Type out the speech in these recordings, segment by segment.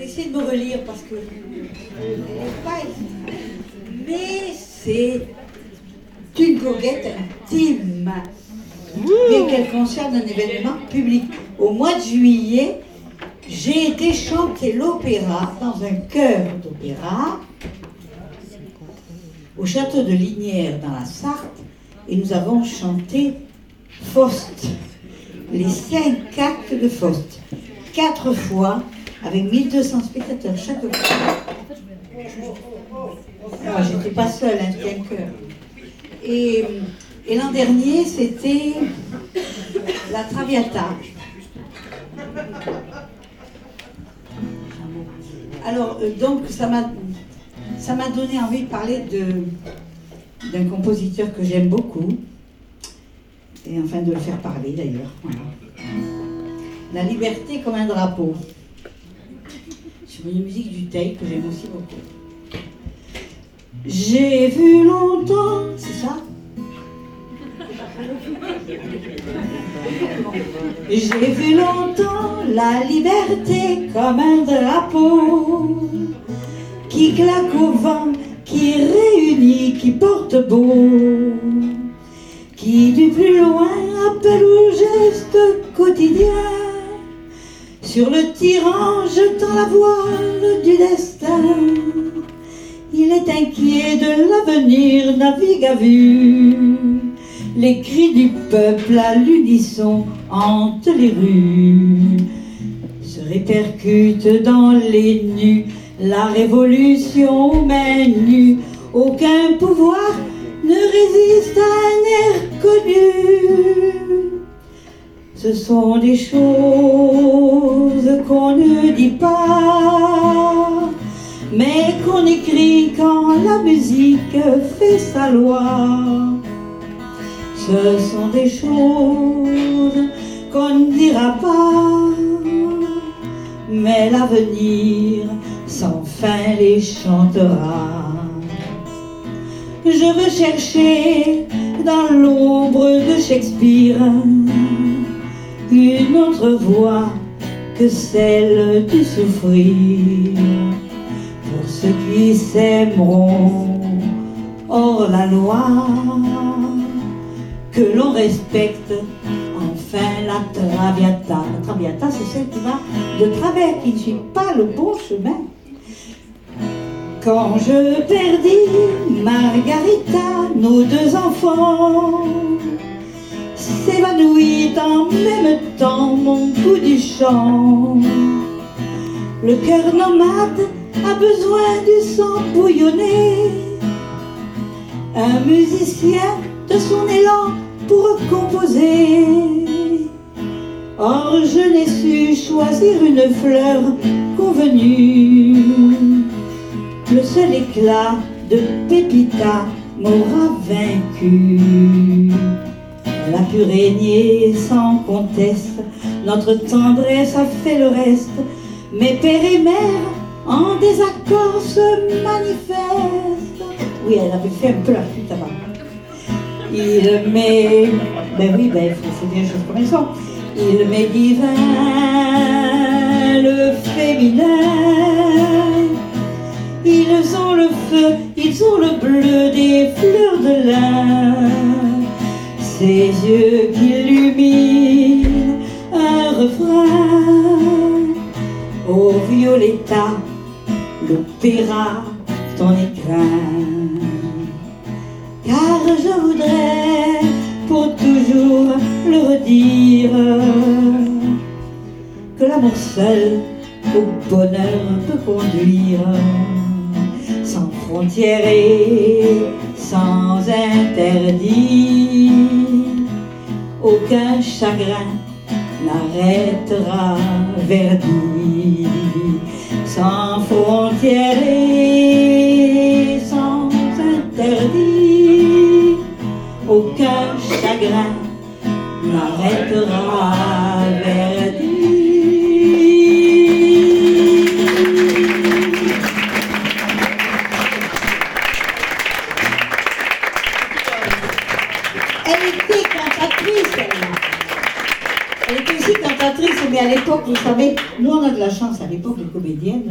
vais essayer de me relire parce que mais c'est une goguette intime, bien qu'elle concerne un événement public. Au mois de juillet, j'ai été chanter l'opéra dans un chœur d'opéra au château de Lignières dans la Sarthe, et nous avons chanté Faust, les 5 actes de Faust, 4 fois, avec 1200 spectateurs chaque fois. Alors, j'étais pas seule, hein, c'était un chœur. Et l'an dernier, c'était la Traviata. Alors, donc, ça m'a donné envie de parler d'un compositeur que j'aime beaucoup, et enfin de le faire parler d'ailleurs. Voilà. La liberté comme un drapeau, sur une musique du Teil que j'aime aussi beaucoup. J'ai vu longtemps, c'est ça? J'ai vu longtemps la liberté comme un drapeau qui claque au vent, qui réunit, qui porte beau, qui du plus loin appelle au geste quotidien, sur le tyran jetant la voile du destin. Il est inquiet de l'avenir, navigue à vue. Les cris du peuple à l'unisson hantent les rues, se répercutent dans les nues. La révolution aux mains nues, aucun pouvoir ne résiste à un air connu. Ce sont des choses qu'on ne dit pas, mais qu'on écrit quand la musique fait sa loi. Ce sont des choses qu'on ne dira pas, mais l'avenir sans fin les chantera. Je veux chercher dans l'ombre de Shakespeare une autre voix que celle du souffrir, pour ceux qui s'aimeront hors la loi, que l'on respecte enfin la Traviata. La Traviata, c'est celle qui va de travers, qui ne suit pas le bon chemin. Quand je perdis Margarita, nos 2 enfants s'évanouit en même temps mon goût du chant. Le cœur nomade a besoin du sang bouillonné, un musicien de son élan pour composer. Or je n'ai su choisir une fleur convenue. Le seul éclat de Pépita m'aura vaincu. Elle a pu régner sans conteste, notre tendresse a fait le reste. Mais père et mère en désaccord se manifestent. Oui, elle avait fait un peu la flûte avant. Il m'est... Ben oui, ben il faut dire les choses comme elles sont. Il m'est divin le féminin. Ils ont le feu, ils ont le bleu des fleurs de lin. Ces yeux qui illuminent un refrain. Ô Violetta, l'opéra, ton écrin. Car je voudrais pour toujours le redire, que l'amour seul au bonheur peut conduire, sans frontières et sans interdit. Aucun chagrin n'arrêtera Verdi, sans frontières et sans interdit. Aucun chagrin n'arrêtera Verdi. Elle était cantatrice, elle. Elle était aussi cantatrice, mais à l'époque, vous savez, nous on a de la chance, à l'époque, les comédiennes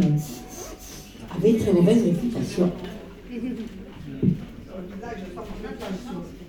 avaient une très mauvaise réputation.